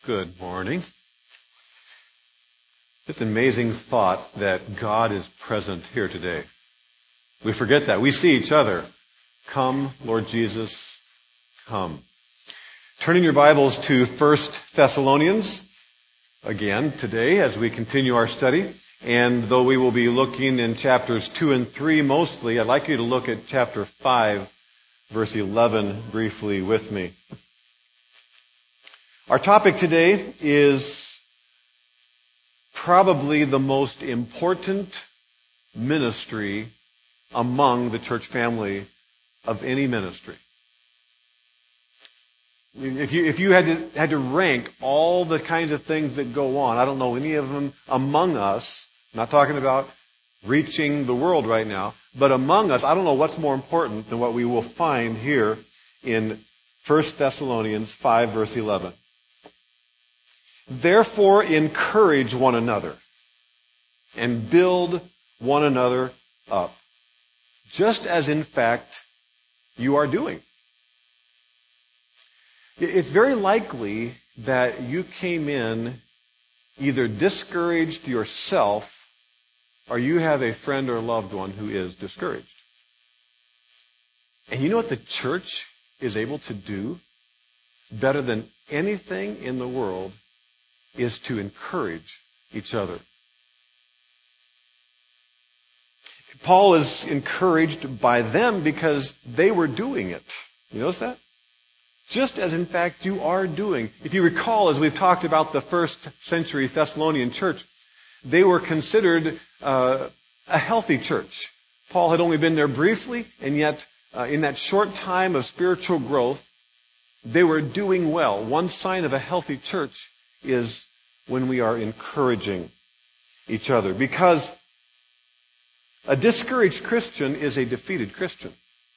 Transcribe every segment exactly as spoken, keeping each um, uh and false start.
Good morning. It's an amazing thought that God is present here today. We forget that. We see each other. Come, Lord Jesus, come. Turning your Bibles to First Thessalonians again today as we continue our study. And though we will be looking in chapters two and three mostly, I'd like you to look at chapter five, verse eleven briefly with me. Our topic today is probably the most important ministry among the church family of any ministry. If you, if you had to, had to rank all the kinds of things that go on, I don't know any of them among us, I'm not talking about reaching the world right now, but among us, I don't know what's more important than what we will find here in First Thessalonians five, verse eleven. Therefore, encourage one another and build one another up, just as in fact you are doing. It's very likely that you came in either discouraged yourself or you have a friend or loved one who is discouraged. And you know what the church is able to do better than anything in the world is to encourage each other. Paul is encouraged by them because they were doing it. You notice that? Just as in fact you are doing. If you recall, as we've talked about the first century Thessalonian church, they were considered uh, a healthy church. Paul had only been there briefly, and yet uh, in that short time of spiritual growth, they were doing well. One sign of a healthy church is when we are encouraging each other. Because a discouraged Christian is a defeated Christian.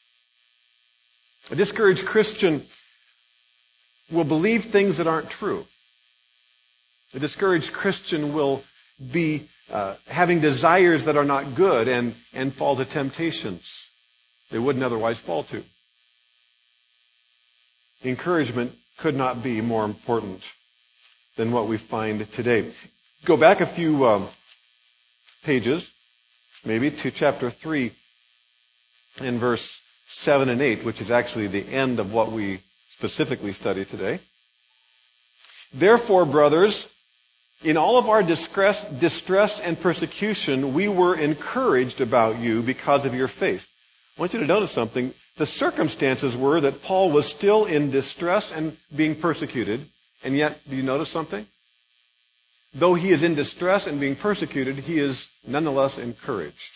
A discouraged Christian will believe things that aren't true. A discouraged Christian will be uh, having desires that are not good and, and fall to temptations they wouldn't otherwise fall to. Encouragement could not be more important than what we find today. Go back a few um, pages, maybe to chapter three and verse seven and eight, which is actually the end of what we specifically study today. Therefore, brothers, in all of our distress, distress and persecution, we were encouraged about you because of your faith. I want you to notice something. The circumstances were that Paul was still in distress and being persecuted. And yet, do you notice something? Though he is in distress and being persecuted, he is nonetheless encouraged.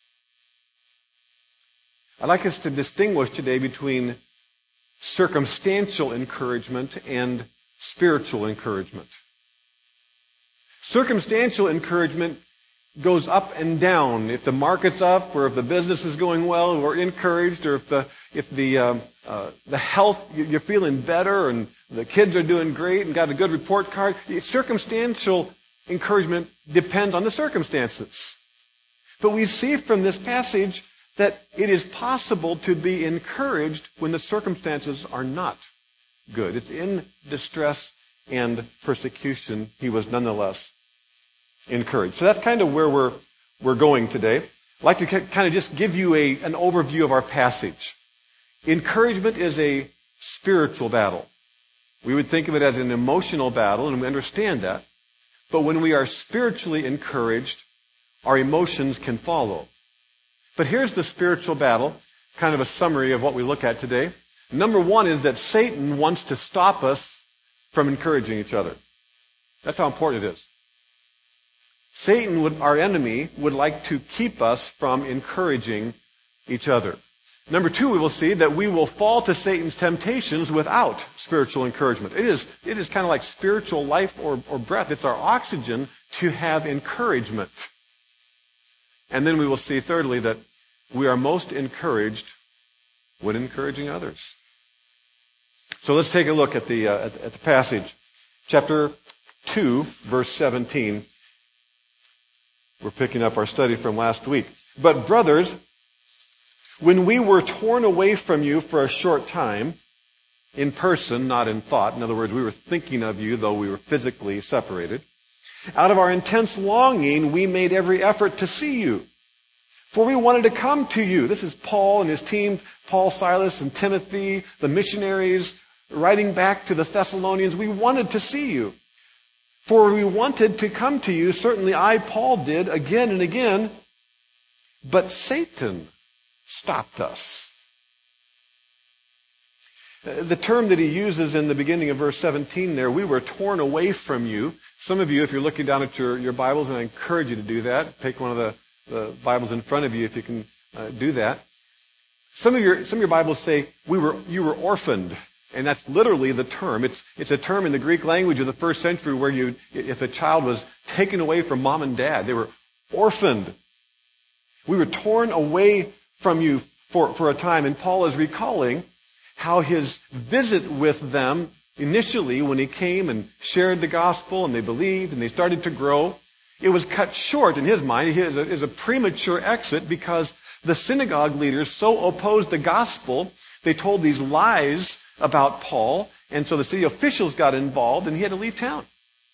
I'd like us to distinguish today between circumstantial encouragement and spiritual encouragement. Circumstantial encouragement goes up and down. If the market's up, or if the business is going well, we're encouraged, or if the if the um, uh, the health, you're feeling better, and the kids are doing great and got a good report card. Circumstantial encouragement depends on the circumstances. But we see from this passage that it is possible to be encouraged when the circumstances are not good. It's in distress and persecution he was nonetheless encouraged. So that's kind of where we're we're going today. I'd like to kind of just give you a an overview of our passage. Encouragement is a spiritual battle. We would think of it as an emotional battle, and we understand that. But when we are spiritually encouraged, our emotions can follow. But here's the spiritual battle, kind of a summary of what we look at today. Number one is that Satan wants to stop us from encouraging each other. That's how important it is. Satan, would, our enemy, would like to keep us from encouraging each other. Number two, we will see that we will fall to Satan's temptations without spiritual encouragement. It is, it is kind of like spiritual life or, or breath. It's our oxygen to have encouragement. And then we will see, thirdly, that we are most encouraged when encouraging others. So let's take a look at the, uh, at, at the passage. Chapter two, verse seventeen. We're picking up our study from last week. But brothers, when we were torn away from you for a short time, in person, not in thought. In other words, we were thinking of you, though we were physically separated. Out of our intense longing, we made every effort to see you. For we wanted to come to you. This is Paul and his team, Paul, Silas, and Timothy, the missionaries, writing back to the Thessalonians. We wanted to see you. For we wanted to come to you. Certainly I, Paul, did again and again. But Satan stopped us. The term that he uses in the beginning of verse seventeen there, we were torn away from you. Some of you, if you're looking down at your, your Bibles, and I encourage you to do that, take one of the the Bibles in front of you if you can uh, do that. Some of your some of your Bibles say we were you were orphaned, and that's literally the term. It's it's a term in the Greek language of the first century where you if a child was taken away from mom and dad, they were orphaned. We were torn away from you for for a time, and Paul is recalling how his visit with them initially when he came and shared the gospel and they believed and they started to grow. It was cut short in his mind. It is a premature exit because the synagogue leaders so opposed the gospel. They told these lies about Paul, and so the city officials got involved, and he had to leave town.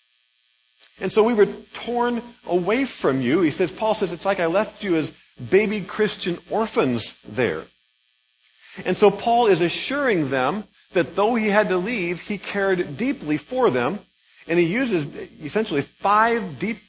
And so we were torn away from you. He says, Paul says, it's like I left you as baby Christian orphans there. And so Paul is assuring them that though he had to leave, he cared deeply for them, and he uses essentially five deep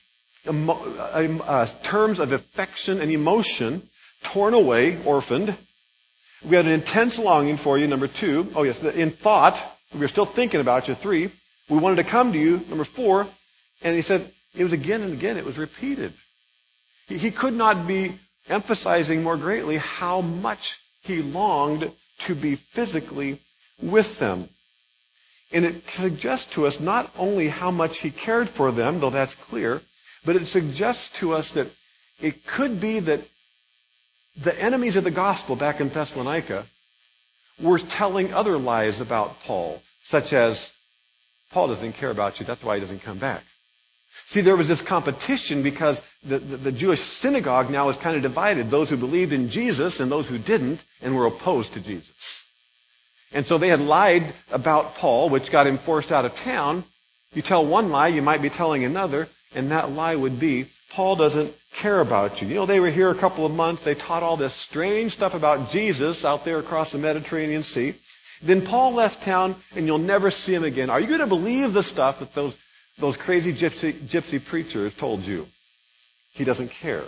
Uh, terms of affection and emotion: torn away, orphaned. We had an intense longing for you, number two. Oh yes, in thought, we were still thinking about you, three. We wanted to come to you, number four. And he said, it was again and again, it was repeated. He, he could not be emphasizing more greatly how much he longed to be physically with them. And it suggests to us not only how much he cared for them, though that's clear, but it suggests to us that it could be that the enemies of the gospel back in Thessalonica were telling other lies about Paul, such as, Paul doesn't care about you, that's why he doesn't come back. See, there was this competition because the, the, the Jewish synagogue now is kind of divided, those who believed in Jesus and those who didn't and were opposed to Jesus. And so they had lied about Paul, which got him forced out of town. You tell one lie, you might be telling another. And that lie would be, Paul doesn't care about you. You know, they were here a couple of months. They taught all this strange stuff about Jesus out there across the Mediterranean Sea. Then Paul left town, and you'll never see him again. Are you going to believe the stuff that those, those crazy gypsy, gypsy preachers told you? He doesn't care.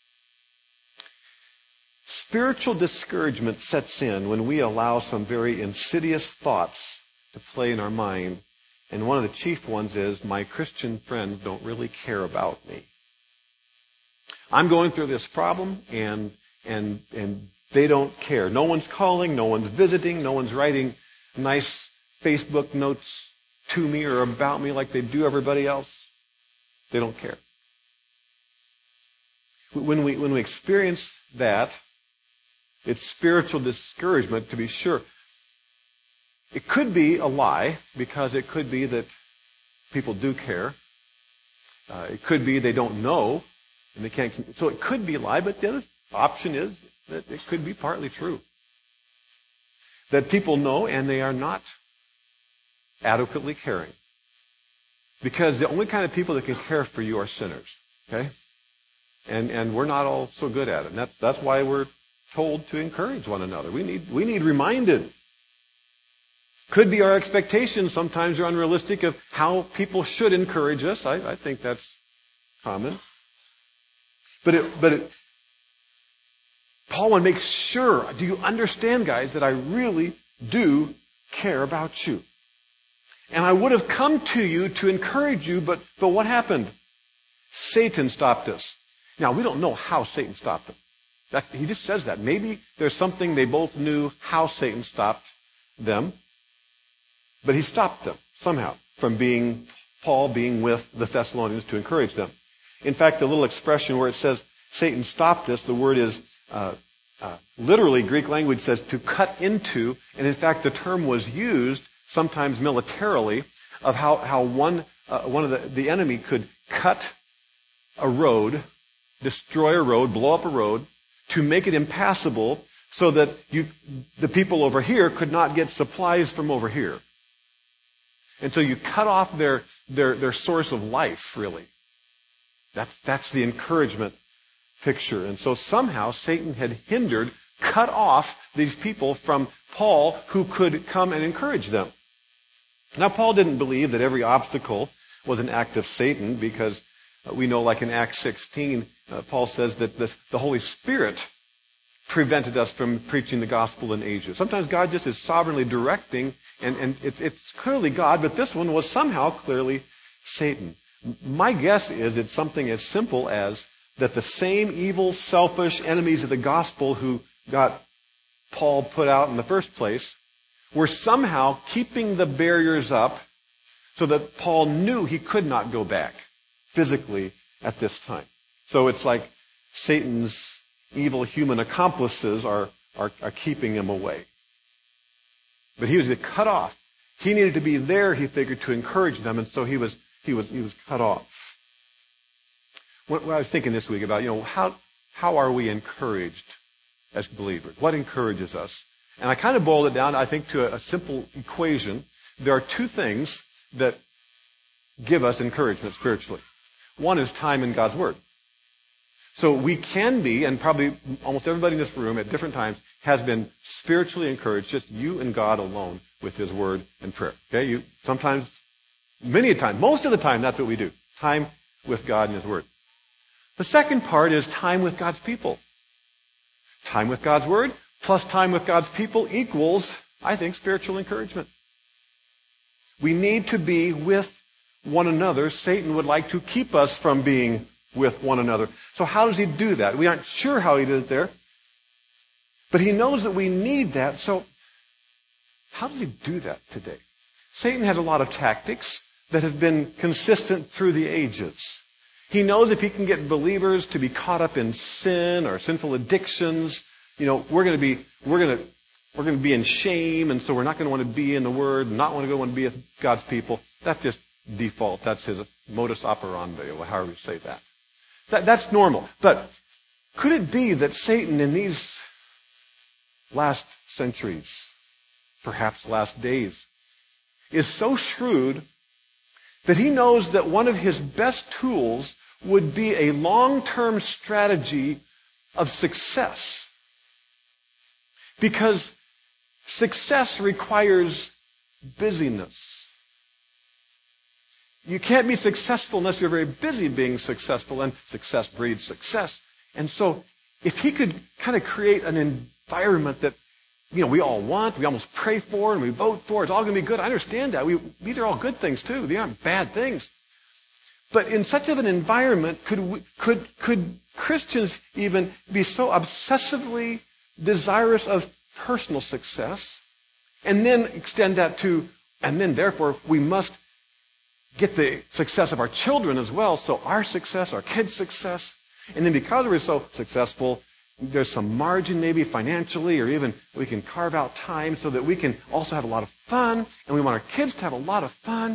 Spiritual discouragement sets in when we allow some very insidious thoughts to play in our mind. And one of the chief ones is, my Christian friends don't really care about me. I'm going through this problem, and and and they don't care. No one's calling, no one's visiting, no one's writing nice Facebook notes to me or about me like they do everybody else. They don't care. When we when we experience that, it's spiritual discouragement, to be sure. It could be a lie, because it could be that people do care. Uh, it could be they don't know, and they can't. So it could be a lie, but the other option is that it could be partly true. That people know and they are not adequately caring. Because the only kind of people that can care for you are sinners. Okay? And and we're not all so good at it. And that, that's why we're told to encourage one another. We need we need reminded. Could be our expectations sometimes are unrealistic of how people should encourage us. I, I think that's common. But it, but it, Paul would make sure, do you understand, guys, that I really do care about you? And I would have come to you to encourage you, but, but what happened? Satan stopped us. Now, we don't know how Satan stopped them. That, he just says that. Maybe there's something they both knew how Satan stopped them. But he stopped them somehow from being, Paul being with the Thessalonians to encourage them. In fact, the little expression where it says Satan stopped us, the word is uh, uh, literally, Greek language says to cut into, and in fact the term was used sometimes militarily of how, how one, uh, one of the, the enemy could cut a road, destroy a road, blow up a road, to make it impassable so that you, the people over here could not get supplies from over here. And so you cut off their, their, their source of life, really. That's, that's the encouragement picture. And so somehow Satan had hindered, cut off these people from Paul who could come and encourage them. Now, Paul didn't believe that every obstacle was an act of Satan, because we know, like in Acts sixteen, uh, Paul says that this, the Holy Spirit prevented us from preaching the gospel in Asia. Sometimes God just is sovereignly directing, and, and it, it's clearly God, but this one was somehow clearly Satan. My guess is it's something as simple as that the same evil, selfish enemies of the gospel who got Paul put out in the first place were somehow keeping the barriers up so that Paul knew he could not go back physically at this time. So it's like Satan's evil human accomplices are, are, are keeping him away. But he was cut off. He needed to be there, he figured, to encourage them, and so he was he was he was cut off. What, what I was thinking this week about, you know, how how are we encouraged as believers? What encourages us? And I kind of boiled it down, I think, to a, a simple equation. There are two things that give us encouragement spiritually. One is time in God's Word. So we can be, and probably almost everybody in this room at different times has been spiritually encouraged, just you and God alone with His Word and prayer. Okay, you sometimes, many a time, most of the time, that's what we do. Time with God and His Word. The second part is time with God's people. Time with God's Word plus time with God's people equals, I think, spiritual encouragement. We need to be with one another. Satan would like to keep us from being with one another. So how does he do that? We aren't sure how he did it there. But he knows that we need that. So how does he do that today? Satan has a lot of tactics that have been consistent through the ages. He knows if he can get believers to be caught up in sin or sinful addictions, you know, we're going to be, we're going to, we're going to be in shame, and so we're not going to want to be in the Word, and not want to go and be with God's people. That's just default. That's his modus operandi, or however you say that. that. That's normal. But could it be that Satan in these last centuries, perhaps last days, is so shrewd that he knows that one of his best tools would be a long-term strategy of success? Because success requires busyness. You can't be successful unless you're very busy being successful, and success breeds success. And so if he could kind of create an environment that, you know, we all want, we almost pray for, and we vote for, it's all going to be good. I understand that. We, these are all good things too. They aren't bad things. But in such of an environment, could we, could could Christians even be so obsessively desirous of personal success, and then extend that to, and then therefore we must get the success of our children as well, so our success, our kids' success, and then because we're so successful, there's some margin maybe financially, or even we can carve out time so that we can also have a lot of fun, and we want our kids to have a lot of fun.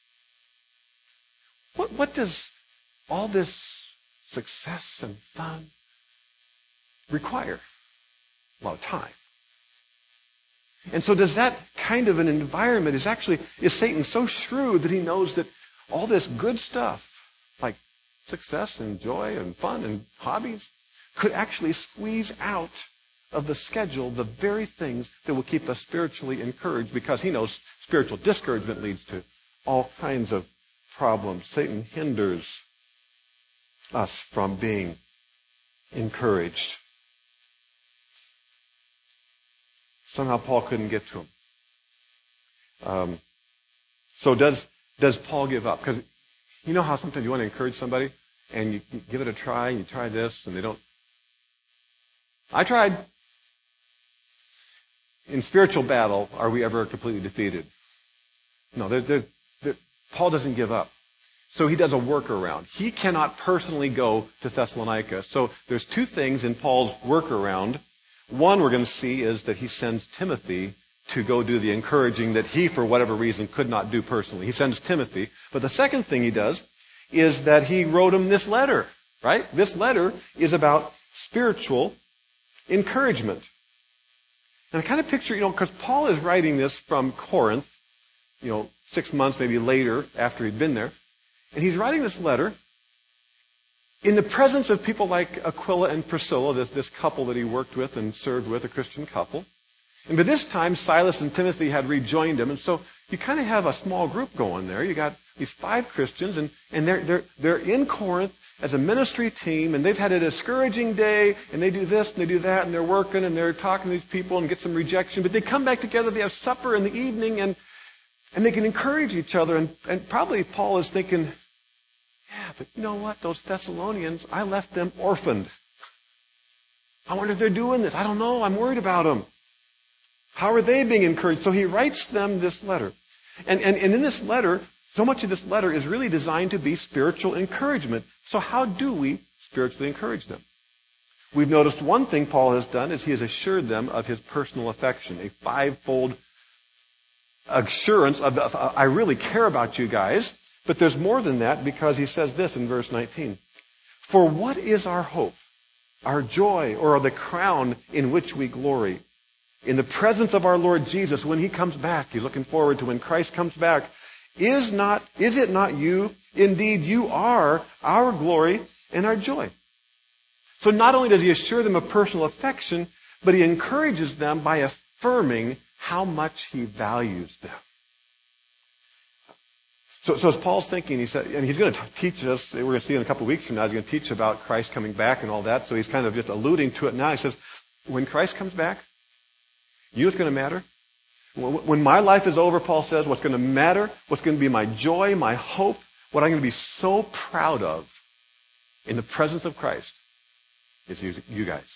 What, what does all this success and fun require? A lot of time. And so does that kind of an environment, is actually, is Satan so shrewd that he knows that all this good stuff, like success and joy and fun and hobbies, could actually squeeze out of the schedule the very things that will keep us spiritually encouraged, because he knows spiritual discouragement leads to all kinds of problems. Satan hinders us from being encouraged. Somehow Paul couldn't get to him. Um, so does does Paul give up? Because you know how sometimes you want to encourage somebody and you give it a try and you try this and they don't. I tried. In spiritual battle, are we ever completely defeated? No, there, there, there, Paul doesn't give up. So he does a workaround. He cannot personally go to Thessalonica. So there's two things in Paul's workaround. One we're going to see is that he sends Timothy to go do the encouraging that he, for whatever reason, could not do personally. He sends Timothy. But the second thing he does is that he wrote him this letter, right? This letter is about spiritual encouragement. And I kind of picture, you know, because Paul is writing this from Corinth, you know, six months maybe later after he'd been there. And he's writing this letter in the presence of people like Aquila and Priscilla, this, this couple that he worked with and served with, a Christian couple. And by this time, Silas and Timothy had rejoined him. And so you kind of have a small group going there. You got these five Christians, and, and they're, they're, they're in Corinth as a ministry team, and they've had a discouraging day, and they do this and they do that, and they're working and they're talking to these people and get some rejection. But they come back together, they have supper in the evening, and, and they can encourage each other. And, and probably Paul is thinking, yeah, but you know what? Those Thessalonians, I left them orphaned. I wonder if they're doing this. I don't know. I'm worried about them. How are they being encouraged? So he writes them this letter. And, and, and in this letter, so much of this letter is really designed to be spiritual encouragement. So how do we spiritually encourage them? We've noticed one thing Paul has done is he has assured them of his personal affection, a fivefold assurance of, of I really care about you guys. But there's more than that, because he says this in verse nineteen. For what is our hope, our joy, or the crown in which we glory? In the presence of our Lord Jesus when he comes back. He's looking forward to when Christ comes back. Is not, is it not you? Indeed, you are our glory and our joy. So not only does he assure them of personal affection, but he encourages them by affirming how much he values them. So, so as Paul's thinking, he said, and he's going to teach us, we're going to see in a couple of weeks from now, he's going to teach about Christ coming back and all that. So he's kind of just alluding to it now. He says, when Christ comes back, you know what's going to matter? When my life is over, Paul says, what's going to matter, what's going to be my joy, my hope, what I'm going to be so proud of in the presence of Christ is you, you guys.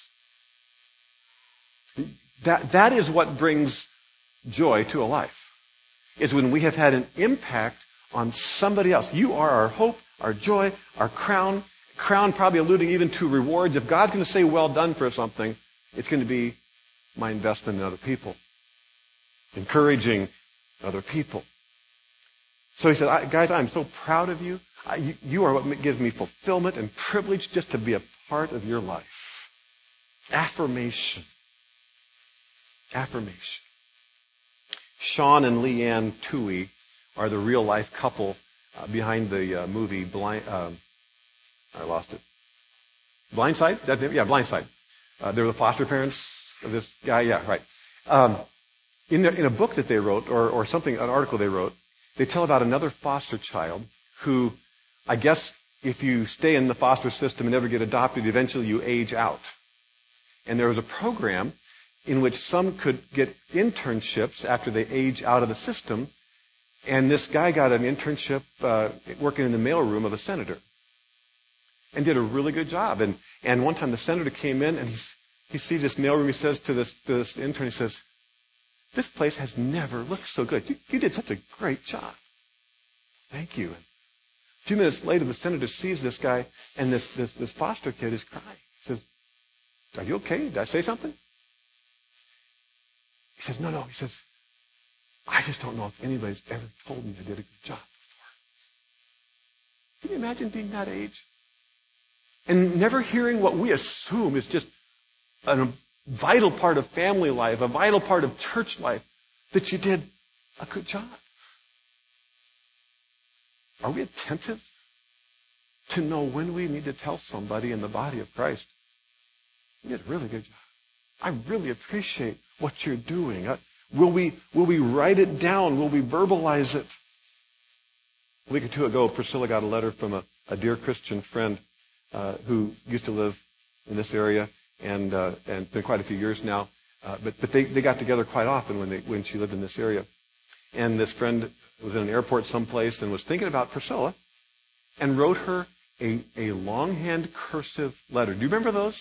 That, that is what brings joy to a life, is when we have had an impact on somebody else. You are our hope, our joy, our crown. Crown probably alluding even to rewards. If God's going to say well done for something, it's going to be my investment in other people. Encouraging other people. So he said, guys, I'm so proud of you. I, you. You are what gives me fulfillment and privilege just to be a part of your life. Affirmation. Affirmation. Sean and Leanne Toohey are the real-life couple uh, behind the uh, movie Blind. Um, I lost it. Blindside? That, yeah, Blindside. Uh, they're the foster parents of this guy. Yeah, right. Um, in, the, in a book that they wrote, or, or something, an article they wrote, they tell about another foster child who, I guess, if you stay in the foster system and never get adopted, eventually you age out. And there was a program in which some could get internships after they age out of the system. And this guy got an internship uh, working in the mailroom of a senator and did a really good job. And, and one time the senator came in and he's, he sees this mailroom. He says to this, to this intern, he says, this place has never looked so good. You, you did such a great job. Thank you. And a few minutes later, the senator sees this guy, and this, this, this foster kid is crying. He says, are you okay? Did I say something? He says, no, no. He says, I just don't know if anybody's ever told me I did a good job before. Can you imagine being that age? And never hearing what we assume is just a vital part of family life, a vital part of church life, that you did a good job. Are we attentive to know when we need to tell somebody in the body of Christ, you did a really good job. I really appreciate what you're doing. Uh, will we, will we write it down? Will we verbalize it? A week or two ago, Priscilla got a letter from a, a dear Christian friend uh, who used to live in this area, and uh, and it's been quite a few years now. Uh, but but they, they got together quite often when they when she lived in this area. And this friend was in an airport someplace and was thinking about Priscilla, and wrote her a, a longhand cursive letter. Do you remember those?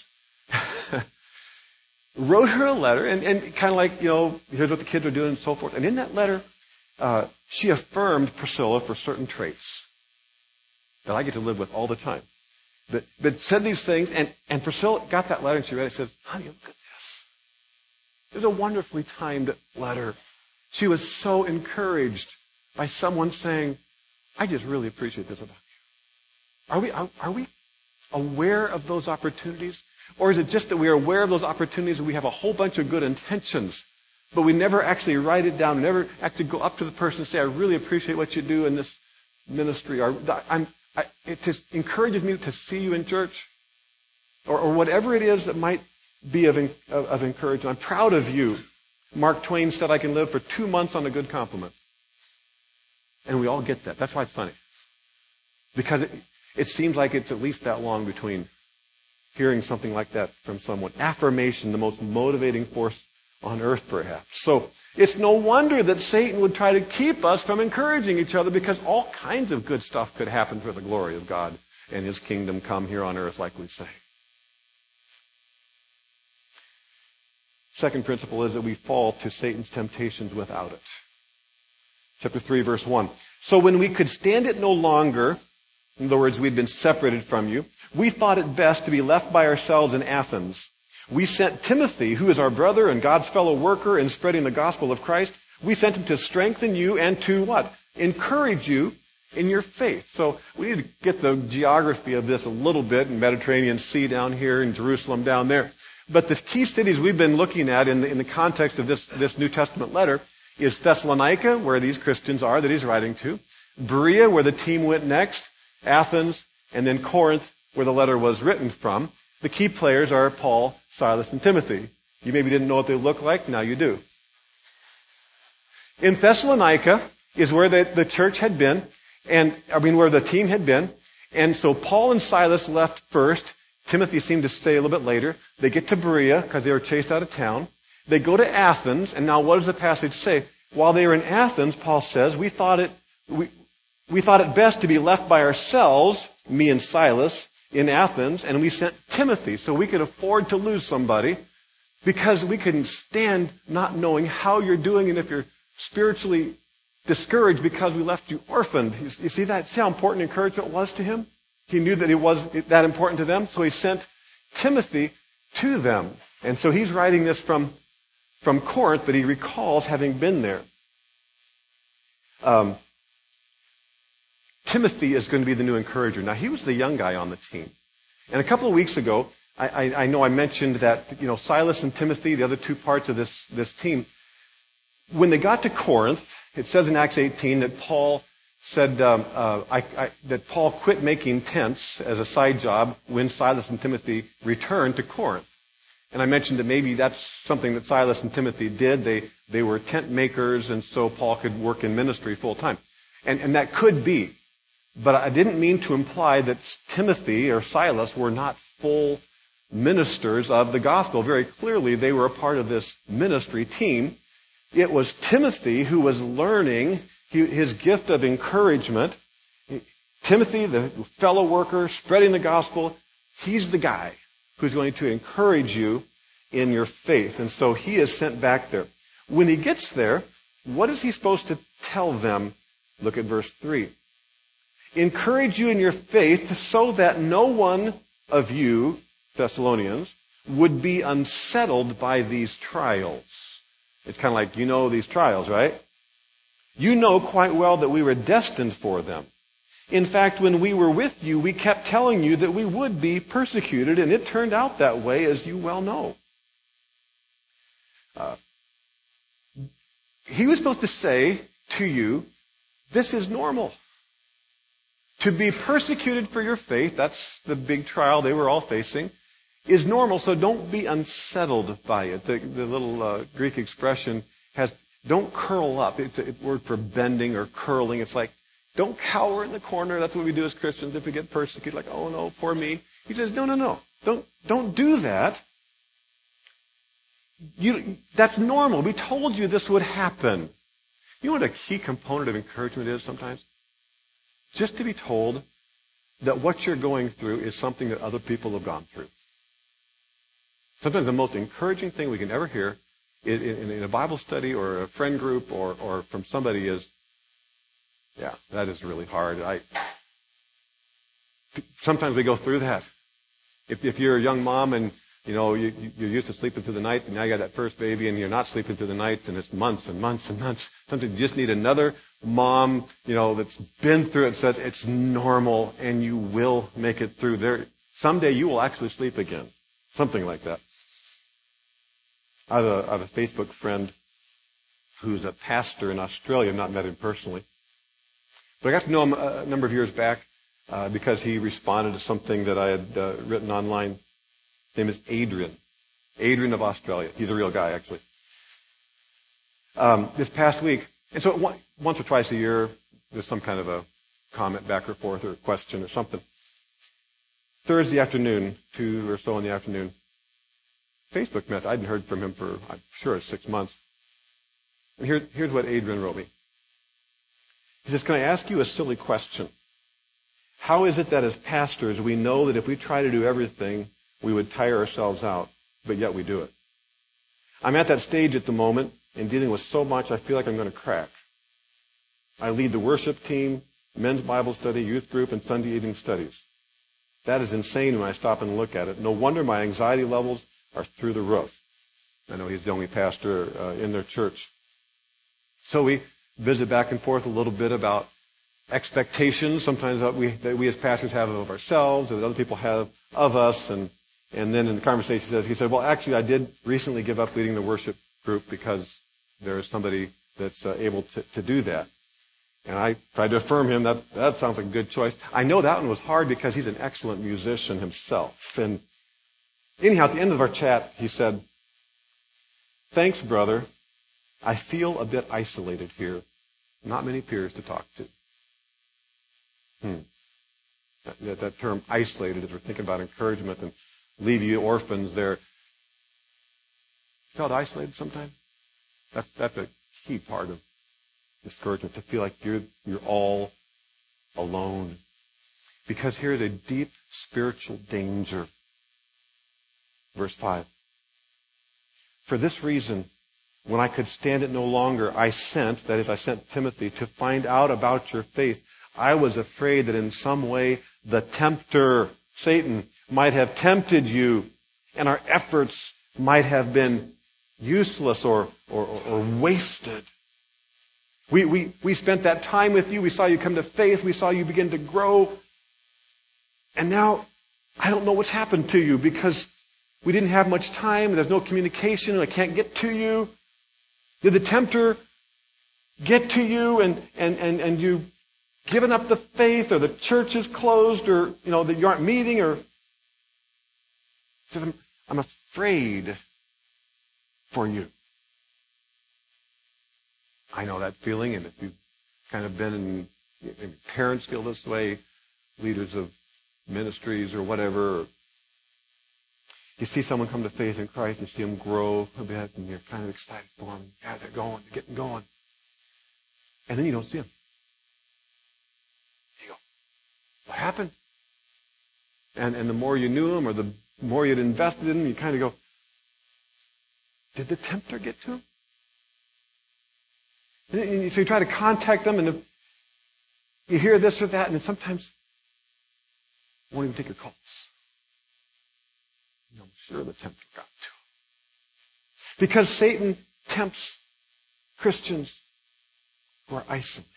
Wrote her a letter, and, and kind of like, you know, here's what the kids are doing and so forth. And in that letter, uh, she affirmed Priscilla for certain traits that I get to live with all the time. But, but said these things, and, and Priscilla got that letter, and she read it and says, honey, look at this. It was a wonderfully timed letter. She was so encouraged by someone saying, I just really appreciate this about you. Are we, are, are we aware of those opportunities? Or is it just that we are aware of those opportunities and we have a whole bunch of good intentions, but we never actually write it down, never actually go up to the person and say, I really appreciate what you do in this ministry. Or I'm, I, it just encourages me to see you in church. Or, or whatever it is that might be of, of, of encouragement. I'm proud of you. Mark Twain said I can live for two months on a good compliment. And we all get that. That's why it's funny. Because it, it seems like it's at least that long between hearing something like that from someone. Affirmation, the most motivating force on earth, perhaps. So it's no wonder that Satan would try to keep us from encouraging each other, because all kinds of good stuff could happen for the glory of God and His kingdom come here on earth, like we say. Second principle is that we fall to Satan's temptations without it. Chapter three, verse one. So when we could stand it no longer, in other words, we'd been separated from you, we thought it best to be left by ourselves in Athens. We sent Timothy, who is our brother and God's fellow worker in spreading the gospel of Christ. We sent him to strengthen you and to what? Encourage you in your faith. So we need to get the geography of this a little bit, in Mediterranean Sea down here and Jerusalem down there. But the key cities we've been looking at in the, in the context of this, this New Testament letter is Thessalonica, where these Christians are that he's writing to, Berea, where the team went next, Athens, and then Corinth, where the letter was written from. The key players are Paul, Silas, and Timothy. You maybe didn't know what they look like. Now you do. In Thessalonica is where the, the church had been, and I mean where the team had been. And so Paul and Silas left first. Timothy seemed to stay a little bit later. They get to Berea because they were chased out of town. They go to Athens, and now what does the passage say? While they were in Athens, Paul says, we thought it we, we thought it best to be left by ourselves, me and Silas, in Athens, and we sent Timothy so we could afford to lose somebody, because we couldn't stand not knowing how you're doing and if you're spiritually discouraged because we left you orphaned. You, you see that? See how important encouragement was to him? He knew that it was that important to them, so he sent Timothy to them. And so he's writing this from, from Corinth, but he recalls having been there. Um, Timothy is going to be the new encourager. Now, he was the young guy on the team. And a couple of weeks ago, I, I, I know I mentioned that, you know, Silas and Timothy, the other two parts of this, this team, when they got to Corinth, it says in Acts eighteen that Paul said um, uh, I, I, that Paul quit making tents as a side job when Silas and Timothy returned to Corinth. And I mentioned that maybe that's something that Silas and Timothy did. They they were tent makers, and so Paul could work in ministry full time. And, and that could be. But I didn't mean to imply that Timothy or Silas were not full ministers of the gospel. Very clearly, they were a part of this ministry team. It was Timothy who was learning his gift of encouragement. Timothy, the fellow worker, spreading the gospel, he's the guy who's going to encourage you in your faith. And so he is sent back there. When he gets there, what is he supposed to tell them? Look at verse three. Encourage you in your faith so that no one of you, Thessalonians, would be unsettled by these trials. It's kind of like, you know these trials, right? You know quite well that we were destined for them. In fact, when we were with you, we kept telling you that we would be persecuted, and it turned out that way, as you well know. Uh, he was supposed to say to you, this is normal. To be persecuted for your faith, that's the big trial they were all facing, is normal, so don't be unsettled by it. The, the little uh, Greek expression has, don't curl up. It's a word for bending or curling. It's like, don't cower in the corner. That's what we do as Christians if we get persecuted. Like, oh no, poor me. He says, no, no, no. Don't, don't do that. You, that's normal. We told you this would happen. You know what a key component of encouragement is sometimes? Just to be told that what you're going through is something that other people have gone through. Sometimes the most encouraging thing we can ever hear in, in, in a Bible study or a friend group or, or from somebody is, yeah, that is really hard. I, sometimes we go through that. If, if you're a young mom and, you know, you, you're used to sleeping through the night, and now you got that first baby and you're not sleeping through the night, and it's months and months and months. Sometimes you just need another mom, you know, that's been through it, says it's normal and you will make it through there. Someday you will actually sleep again. Something like that. I have a, I have a Facebook friend who's a pastor in Australia. I've not met him personally. But I got to know him a number of years back uh, because he responded to something that I had uh, written online. His name is Adrian. Adrian of Australia. He's a real guy, actually. Um, this past week, and so one, once or twice a year, there's some kind of a comment back or forth or a question or something. Thursday afternoon, two or so in the afternoon, Facebook message. I hadn't heard from him for, I'm sure, six months. And here, here's what Adrian wrote me. He says, can I ask you a silly question? How is it that as pastors we know that if we try to do everything, we would tire ourselves out, but yet we do it? I'm at that stage at the moment in dealing with so much I feel like I'm going to crack. I lead the worship team, men's Bible study, youth group, and Sunday evening studies. That is insane when I stop and look at it. No wonder my anxiety levels are through the roof. I know he's the only pastor uh, in their church. So we visit back and forth a little bit about expectations, sometimes that we, that we as pastors have of ourselves, or that other people have of us. And, and then in the conversation he says, he said, well, actually, I did recently give up leading the worship group because there is somebody that's uh, able to, to do that. And I tried to affirm him that that sounds like a good choice. I know that one was hard because he's an excellent musician himself. And anyhow, at the end of our chat, he said, thanks, brother. I feel a bit isolated here. Not many peers to talk to. Hmm. That, that, that term isolated, as we're thinking about encouragement and leave you orphans there. Felt isolated sometime? That's, that's a key part of discouragement, to feel like you're, you're all alone. Because here's a deep spiritual danger. Verse five. For this reason, when I could stand it no longer, I sent, that is, I sent Timothy to find out about your faith. I was afraid that in some way the tempter, Satan, might have tempted you, and our efforts might have been useless or, or, or wasted. We, we, we spent that time with you. We saw you come to faith. We saw you begin to grow. And now I don't know what's happened to you because we didn't have much time. There's no communication. I can't get to you. Did the tempter get to you and, and, and, and you've given up the faith, or the church is closed, or, you know, that you aren't meeting, or... He said, I'm, I'm afraid for you. I know that feeling, and if you've kind of been in, in parents feel this way, leaders of ministries or whatever, you see someone come to faith in Christ, you see them grow a bit, and you're kind of excited for them. Yeah, they're going, they're getting going. And then you don't see them. You go, what happened? And, and the more you knew them, or the more you'd invested in them, you kind of go, did the tempter get to them? And so you try to contact them, and you hear this or that, and then sometimes they won't even take your calls. And I'm sure the tempter got to them. Because Satan tempts Christians who are isolated.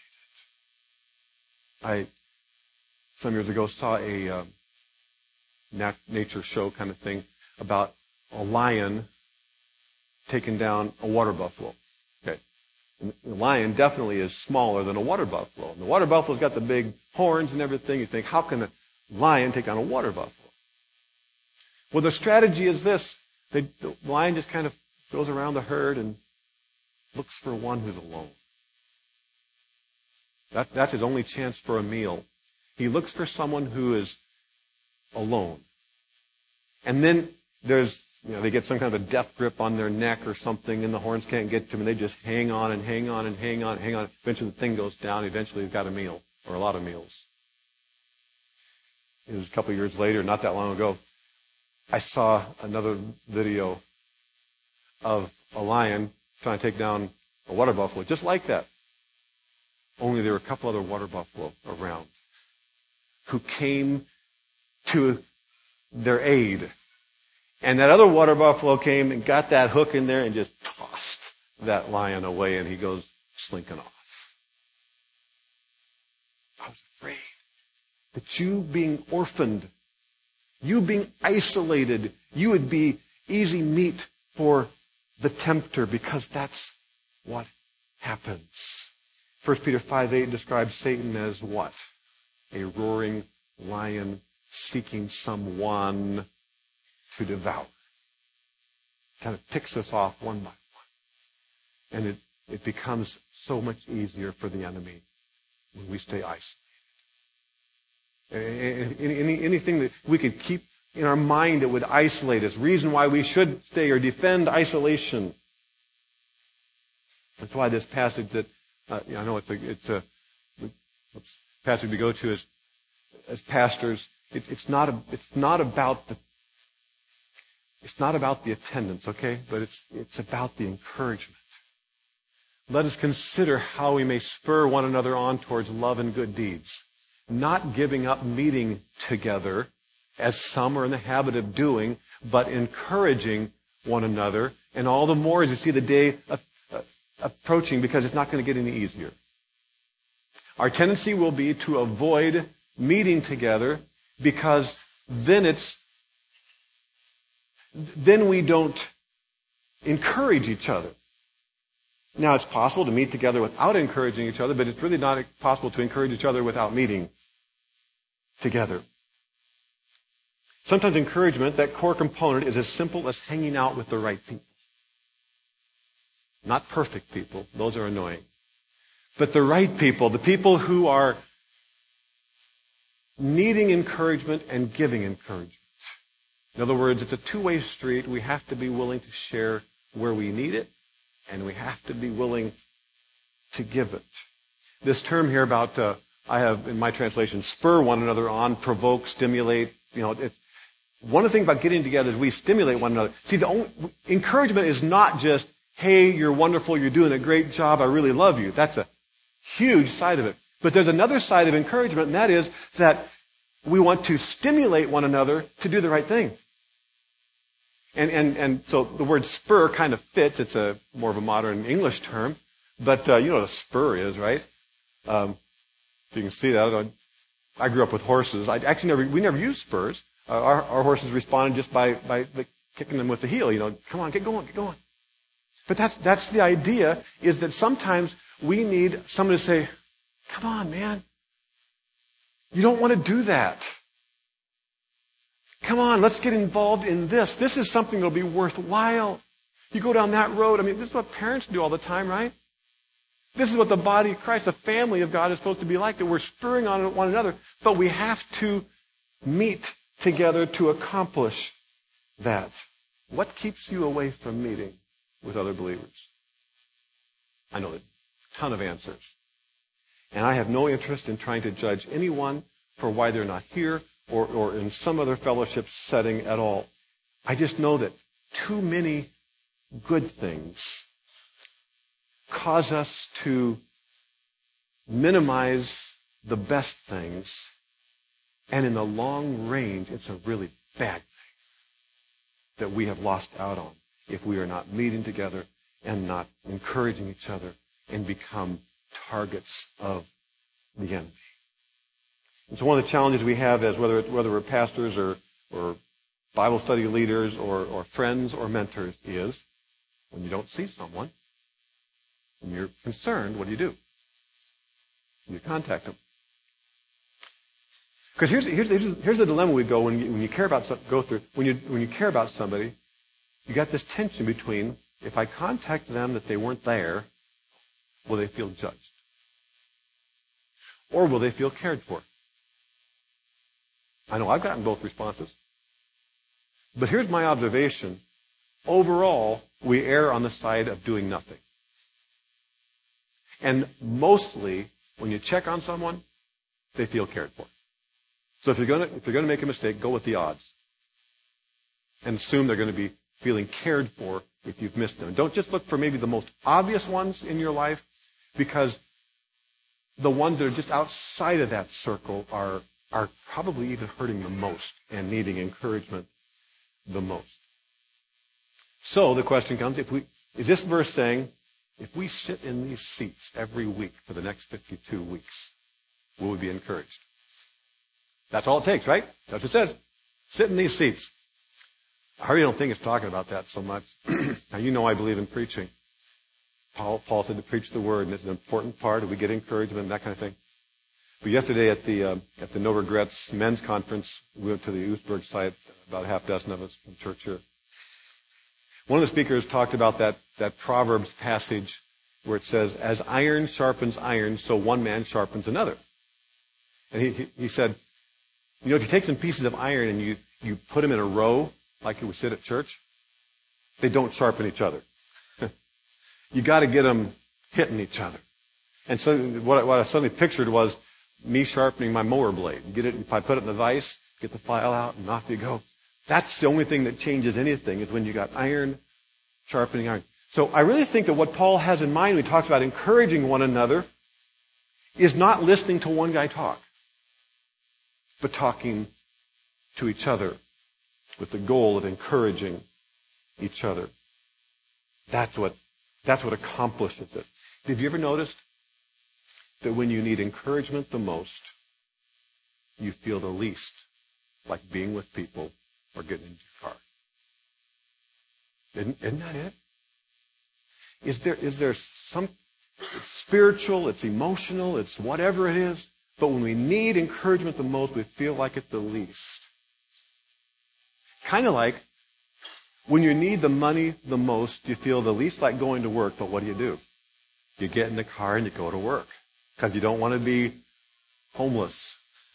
I, some years ago, saw a uh, nat- nature show kind of thing about a lion taking down a water buffalo. Okay. The lion definitely is smaller than a water buffalo. And the water buffalo's got the big horns and everything. You think, how can a lion take on a water buffalo? Well, the strategy is this. They, the lion just kind of goes around the herd and looks for one who's alone. That, that's his only chance for a meal. He looks for someone who is alone. And then there's You know, they get some kind of a death grip on their neck or something, and the horns can't get to them, and they just hang on and hang on and hang on and hang on. Eventually the thing goes down. Eventually they've got a meal, or a lot of meals. It was a couple of years later, not that long ago, I saw another video of a lion trying to take down a water buffalo, just like that. Only there were a couple other water buffalo around who came to their aid. And that other water buffalo came and got that hook in there and just tossed that lion away, and he goes slinking off. I was afraid that you being orphaned, you being isolated, You would be easy meat for the tempter because that's what happens. First Peter five eight describes Satan as what? A roaring lion seeking someone to devour. Kind of picks us off one by one. And it, it becomes so much easier for the enemy when we stay isolated. Any, any, anything that we could keep in our mind that would isolate us, reason why we should stay or defend isolation. That's why this passage that, uh, I know it's a, it's a passage we go to as, as pastors, it, it's not a, it's not about the, it's not about the attendance, okay? But it's, it's about the encouragement. Let us consider how we may spur one another on towards love and good deeds, not giving up meeting together, as some are in the habit of doing, but encouraging one another, and all the more as you see the day approaching, because it's not going to get any easier. Our tendency will be to avoid meeting together because then it's then we don't encourage each other. Now, it's possible to meet together without encouraging each other, but it's really not possible to encourage each other without meeting together. Sometimes encouragement, that core component, is as simple as hanging out with the right people. Not perfect people. Those are annoying. But the right people, the people who are needing encouragement and giving encouragement. In other words, it's a two-way street. We have to be willing to share where we need it, and we have to be willing to give it. This term here about, uh, I have in my translation, spur one another on, provoke, stimulate. You know, it, one of the things about getting together is we stimulate one another. See, the only, encouragement is not just, hey, you're wonderful, you're doing a great job, I really love you. That's a huge side of it. But there's another side of encouragement, and that is that we want to stimulate one another to do the right thing. And, and, and so the word spur kind of fits. It's a more of a modern English term. But uh, you know what a spur is, right? Um, if you can see that. I, I grew up with horses. I actually never, we never used spurs. Uh, our, our horses responded just by, by the, kicking them with the heel. You know, come on, get going, get going. But that's, that's the idea, is that sometimes we need someone to say, come on, man. You don't want to do that. Come on, let's get involved in this. This is something that will be worthwhile. You go down that road. I mean, this is what parents do all the time, right? This is what the body of Christ, the family of God, is supposed to be like, that we're spurring on one another. But we have to meet together to accomplish that. What keeps you away from meeting with other believers? I know a ton of answers. And I have no interest in trying to judge anyone for why they're not here or, or in some other fellowship setting at all. I just know that too many good things cause us to minimize the best things, and in the long range, it's a really bad thing that we have lost out on if we are not meeting together and not encouraging each other and become targets of the enemy. And so one of the challenges we have as whether whether we're pastors or, or Bible study leaders or, or friends or mentors is when you don't see someone and you're concerned, what do you do? You contact them. Because here's, here's, here's, here's the dilemma we go when you, when you care about go through when you when you care about somebody, you got this tension between, if I contact them that they weren't there, will they feel judged? Or will they feel cared for? I know I've gotten both responses. But here's my observation. Overall, we err on the side of doing nothing. And mostly, when you check on someone, they feel cared for. So if you're going to, if you're going to make a mistake, go with the odds. And assume they're going to be feeling cared for if you've missed them. Don't just look for maybe the most obvious ones in your life, because the ones that are just outside of that circle are, are probably even hurting the most and needing encouragement the most. So the question comes, if we, is this verse saying, if we sit in these seats every week for the next fifty-two weeks, will we be encouraged? That's all it takes, right? That's what it says. Sit in these seats. I really don't think it's talking about that so much. Now, you know I believe in preaching. Paul, Paul said to preach the word, and it's an important part. We get encouragement and that kind of thing. But yesterday at the uh, at the No Regrets men's conference, we went to the Oostburg site, about a half dozen of us from church here. One of the speakers talked about that, that Proverbs passage where it says, as iron sharpens iron, so one man sharpens another. And he, he, he said, you know, if you take some pieces of iron and you, you put them in a row, like you would sit at church, they don't sharpen each other. You got to get them hitting each other. And so what, what I suddenly pictured was me sharpening my mower blade. Get it, if I put it in the vise, get the file out, and off you go. That's the only thing that changes anything is when you got iron sharpening iron. So I really think that what Paul has in mind when he talks about encouraging one another is not listening to one guy talk, but talking to each other with the goal of encouraging each other. That's what, that's what accomplishes it. Have you ever noticed that when you need encouragement the most, you feel the least like being with people or getting into your car? Isn't, isn't that it? Is there, is there some, it's spiritual, it's emotional, it's whatever it is, but when we need encouragement the most, we feel like it the least. Kind of like when you need the money the most, you feel the least like going to work, but what do you do? You get in the car and you go to work because you don't want to be homeless.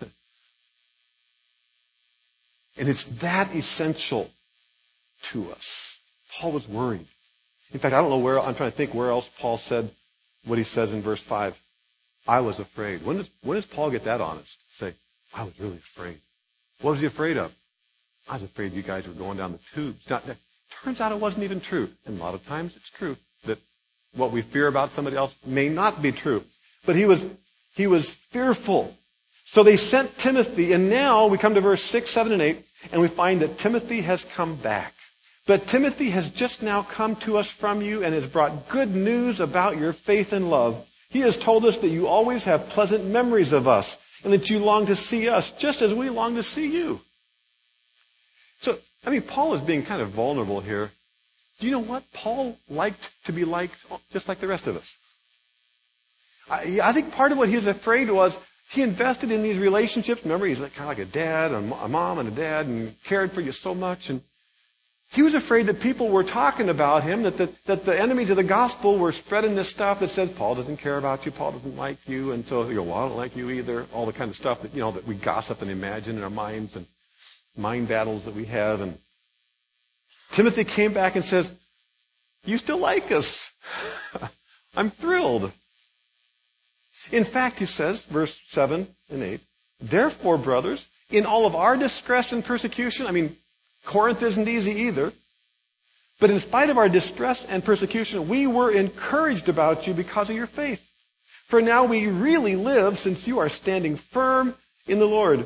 And it's that essential to us. Paul was worried. In fact, I don't know where, I'm trying to think where else Paul said what he says in verse five. I was afraid. When does, when does Paul get that honest? Say, I was really afraid. What was he afraid of? I was afraid you guys were going down the tubes. Now, it turns out it wasn't even true. And a lot of times it's true that what we fear about somebody else may not be true. But he was, he was fearful. So they sent Timothy, and now we come to verse six, seven, and eight, and we find that Timothy has come back. But Timothy has just now come to us from you and has brought good news about your faith and love. He has told us that you always have pleasant memories of us and that you long to see us just as we long to see you. So, I mean, Paul is being kind of vulnerable here. Do you know what? Paul liked to be liked just like the rest of us. I, I think part of what he was afraid was he invested in these relationships. Remember, he's like, kind of like a dad, a mom and a dad, and cared for you so much. And he was afraid that people were talking about him, that the, that the enemies of the gospel were spreading this stuff that says, Paul doesn't care about you, Paul doesn't like you, and so you go, well, I don't like you either. All the kind of stuff that, you know, that we gossip and imagine in our minds and mind battles that we have. And Timothy came back and says, you still like us. I'm thrilled. In fact, he says, verse seven and eight, therefore, brothers, in all of our distress and persecution, I mean, Corinth isn't easy either. But in spite of our distress and persecution, we were encouraged about you because of your faith. For now we really live since you are standing firm in the Lord.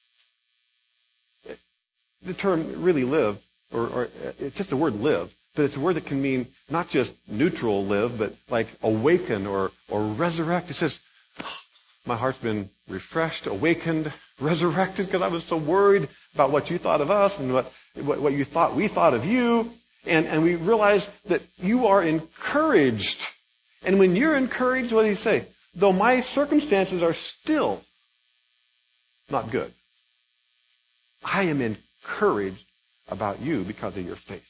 The term really live, or, or it's just the word live, but it's a word that can mean not just neutral live, but like awaken or, or resurrect. It says, oh, my heart's been refreshed, awakened, resurrected because I was so worried about what you thought of us and what, what, what you thought we thought of you. And, and we realize that you are encouraged. And when you're encouraged, what do you say? Though my circumstances are still not good, I am encouraged about you because of your faith.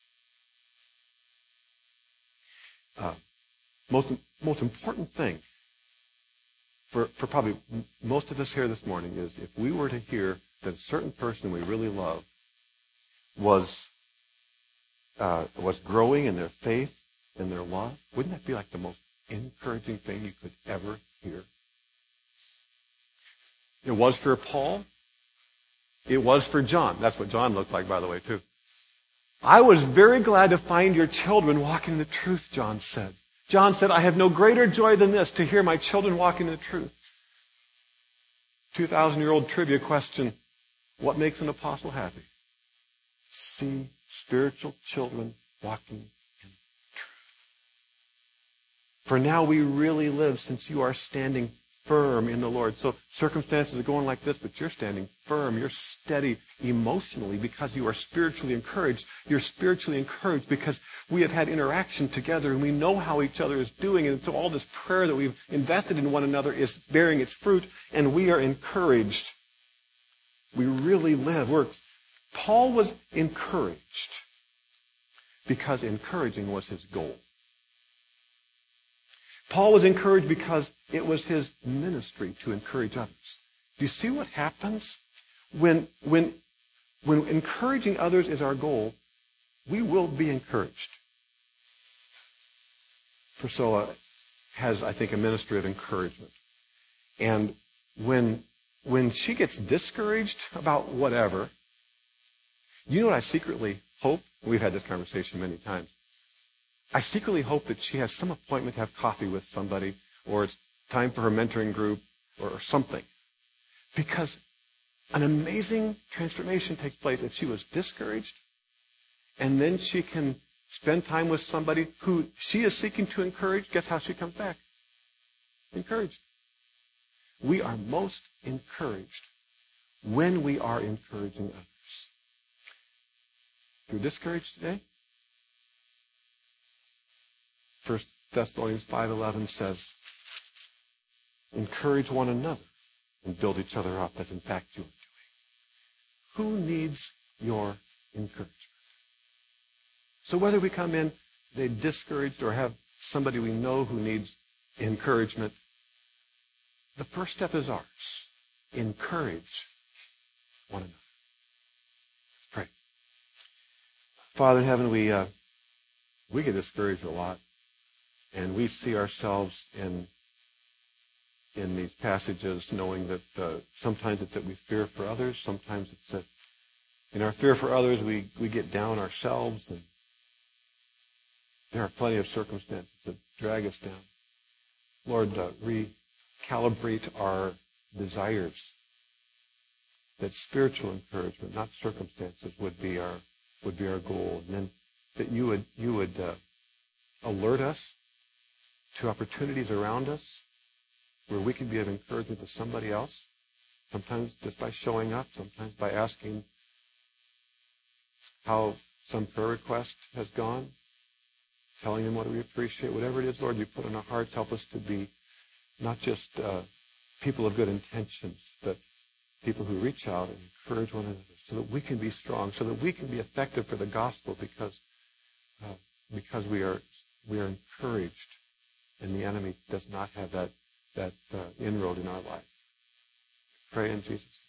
Uh, most, most important thing for, for probably most of us here this morning is if we were to hear that a certain person we really love was uh, was growing in their faith and their love, wouldn't that be like the most encouraging thing you could ever hear? It was for Paul. It was for John. That's what John looked like, by the way, too. I was very glad to find your children walking in the truth, John said. John said, I have no greater joy than this, to hear my children walking in the truth. two thousand year old trivia question. What makes an apostle happy? See spiritual children walking in truth. For now we really live since you are standing firm in the Lord. So circumstances are going like this, but you're standing firm. You're steady emotionally because you are spiritually encouraged. You're spiritually encouraged because we have had interaction together and we know how each other is doing. And so all this prayer that we've invested in one another is bearing its fruit, and we are encouraged. We really live. We're, Paul was encouraged because encouraging was his goal. Paul was encouraged because it was his ministry to encourage others. Do you see what happens? When, when, when encouraging others is our goal, we will be encouraged. Priscilla has, I think, a ministry of encouragement. And when, when she gets discouraged about whatever, you know what I secretly hope? We've had this conversation many times. I secretly hope that she has some appointment to have coffee with somebody, or it's time for her mentoring group, or something. Because an amazing transformation takes place if she was discouraged, and then she can spend time with somebody who she is seeking to encourage. Guess how she comes back? Encouraged. We are most encouraged when we are encouraging others. If you're discouraged today, First Thessalonians five eleven says, encourage one another and build each other up, as in fact you are doing. Who needs your encouragement? So whether we come in today discouraged or have somebody we know who needs encouragement, the first step is ours. Encourage one another. Pray. Father in heaven, we uh, we get discouraged a lot. And we see ourselves in in these passages knowing that uh, sometimes it's that we fear for others, sometimes it's that in our fear for others we, we get down ourselves, and there are plenty of circumstances that drag us down. Lord, uh, recalibrate our desires, that spiritual encouragement, not circumstances, would be our would be our goal, and then that you would you would uh, alert us to opportunities around us where we can be of encouragement to somebody else, sometimes just by showing up, sometimes by asking how some prayer request has gone, telling them what we appreciate. Whatever it is, Lord, you put in our hearts, help us to be not just uh, people of good intentions, but people who reach out and encourage one another so that we can be strong, so that we can be effective for the gospel because uh, because we are we are encouraged. And the enemy does not have that, that uh, inroad in our life. Pray in Jesus' name.